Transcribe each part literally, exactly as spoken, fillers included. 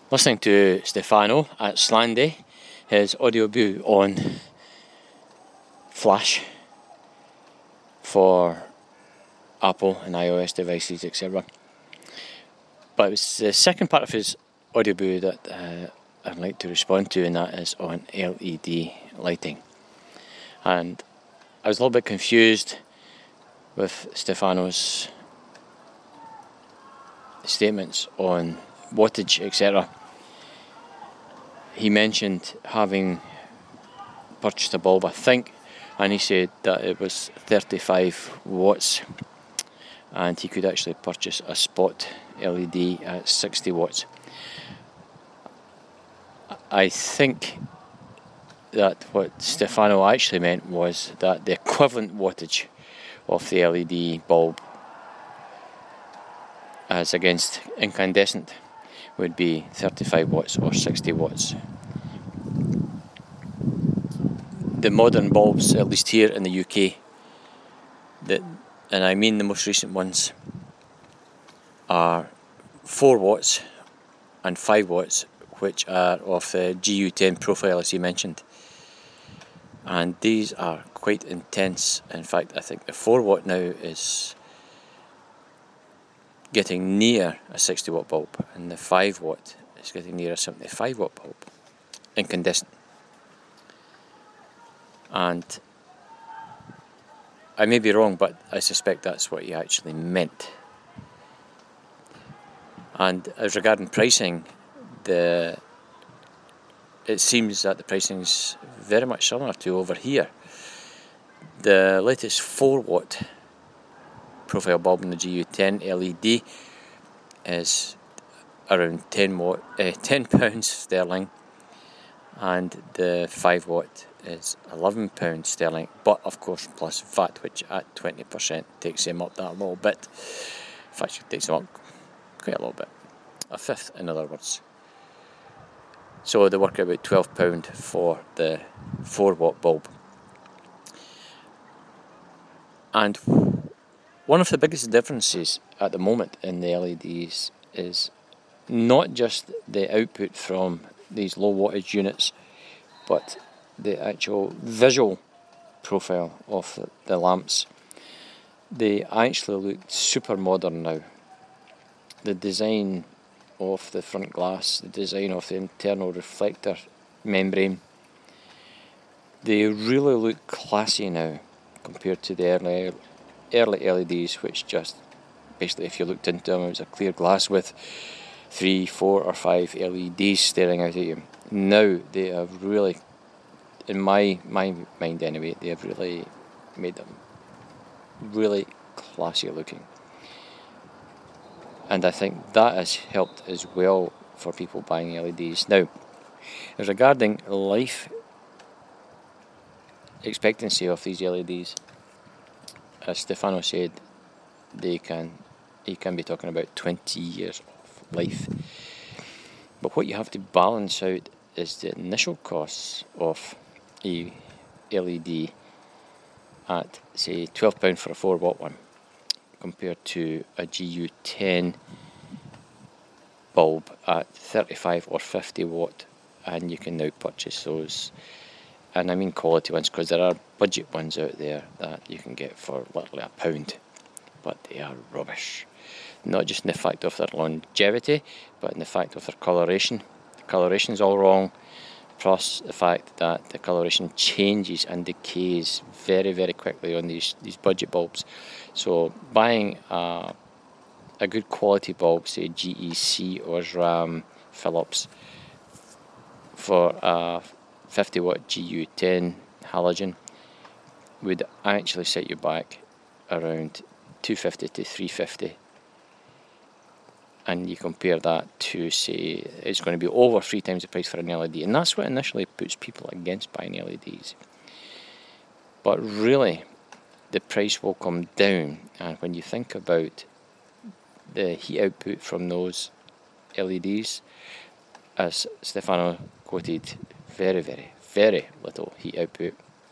Listening to Stefano at Slandy, his audio view on Flash for Apple and iOS devices, et cetera. But it was the second part of his audio view that uh, I'd like to respond to, and that is on L E D lighting. And I was a little bit confused with Stefano's statements on wattage, et cetera. He mentioned having purchased a bulb, I think, and he said that it was thirty-five watts, and he could actually purchase a spot L E D at sixty watts. I think that what Stefano actually meant was that the equivalent wattage of the L E D bulb as against incandescent would be thirty-five watts or sixty watts. The modern bulbs, at least here in the U K, that, and I mean the most recent ones, are four watts and five watts, which are of the G U ten profile, as he mentioned. And these are quite intense. In fact, I think the four watt now is getting near a sixty watt bulb, and the five watt is getting near a seventy-five watt bulb, incandescent. And I may be wrong, but I suspect that's what he actually meant. And as regarding pricing, the it seems that the pricing is very much similar to over here. The latest four watt profile bulb in the G U ten L E D is around ten watt, uh, ten pounds sterling, and the five watt is eleven pounds sterling. But of course, plus V A T, which at twenty percent takes them up that little bit. In fact, it takes them up quite a little bit, a fifth, in other words. So they work out about twelve pounds for the four watt bulb. And one of the biggest differences at the moment in the L E Ds is not just the output from these low wattage units, but the actual visual profile of the, the lamps. They actually look super modern now. The design of the front glass, the design of the internal reflector membrane, they really look classy now compared to the early early L E Ds, which just basically, if you looked into them, it was a clear glass with three, four or five L E Ds staring out at you. Now they have really, in my my mind anyway, they have really made them really classy looking. And I think that has helped as well for people buying L E Ds. Now, as regarding life expectancy of these L E Ds, as Stefano said, they can he can be talking about twenty years of life. But what you have to balance out is the initial costs of a L E D at, say, twelve pounds for a four watt one, compared to a G U ten bulb at thirty-five or fifty watt, and you can now purchase those. And I mean quality ones, because there are budget ones out there that you can get for literally a pound, but they are rubbish. Not just in the fact of their longevity, but in the fact of their coloration. The coloration is all wrong, plus the fact that the coloration changes and decays very, very quickly on these, these budget bulbs. So buying a, a good quality bulb, say G E C or RAM Philips, for a fifty watt G U ten halogen would actually set you back around two fifty to three fifty, and you compare that to, say, it's going to be over three times the price for an L E D, and that's what initially puts people against buying L E Ds. But really, the price will come down, and when you think about the heat output from those L E Ds, as Stefano quoted, very, very, very little heat output,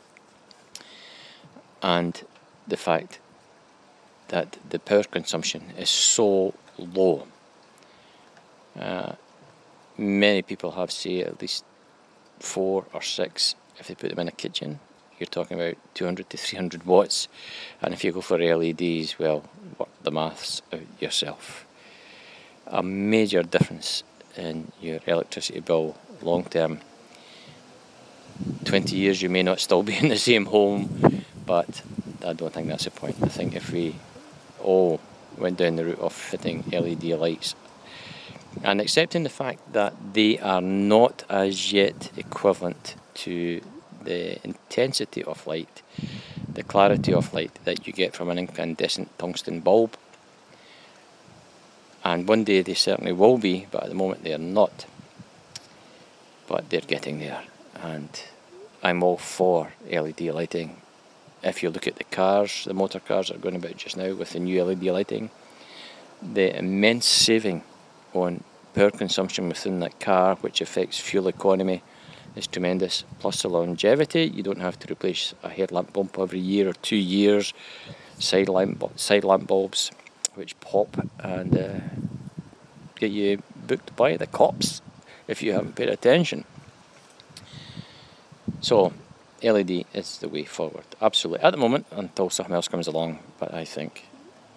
and the fact that the power consumption is so low, uh, Many people have, say, at least four or six. If they put them in a kitchen, you're talking about two hundred to three hundred watts. And if you go for L E Ds, well, work the maths out yourself. A major difference in your electricity bill long term. twenty years you may not still be in the same home, but I don't think that's the point. I think if we all went down the route of fitting L E D lights and accepting the fact that they are not as yet equivalent to the intensity of light, the clarity of light that you get from an incandescent tungsten bulb. And one day they certainly will be, but at the moment they are not. But they're getting there, and I'm all for L E D lighting. If you look at the cars, the motor cars that are going about just now with the new L E D lighting, the immense saving on power consumption within that car, which affects fuel economy, is tremendous. Plus the longevity, you don't have to replace a headlamp bulb every year or two years. Side lamp, side lamp bulbs, which pop and uh, get you booked by the cops if you haven't paid attention. So L E D is the way forward, absolutely, at the moment, until something else comes along. But I think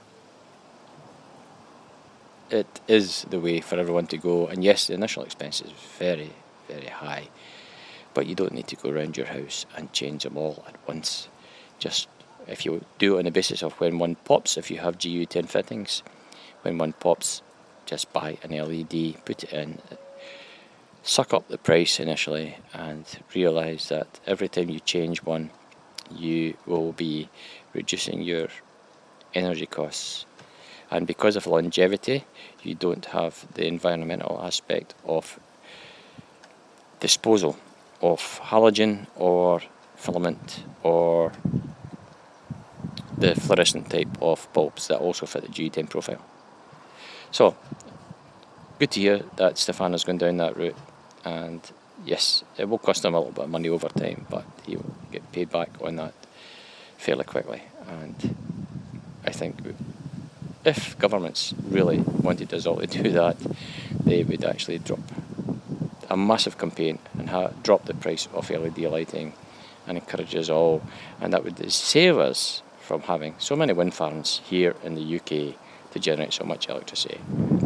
it is the way for everyone to go. And yes, the initial expense is very, very high, but you don't need to go around your house and change them all at once. Just if you do it on the basis of when one pops, if you have G U ten fittings, when one pops, just buy an L E D, put it in, suck up the price initially, and realise that every time you change one, you will be reducing your energy costs. And because of longevity, you don't have the environmental aspect of disposal of halogen or filament or the fluorescent type of bulbs that also fit the G U ten profile. So, good to hear that Stefano's going down that route. And yes, it will cost him a little bit of money over time, but he'll get paid back on that fairly quickly. And I think if governments really wanted us all to do that, they would actually drop a massive campaign and ha drop the price of L E D lighting and encourage us all. And that would save us from having so many wind farms here in the U K to generate so much electricity.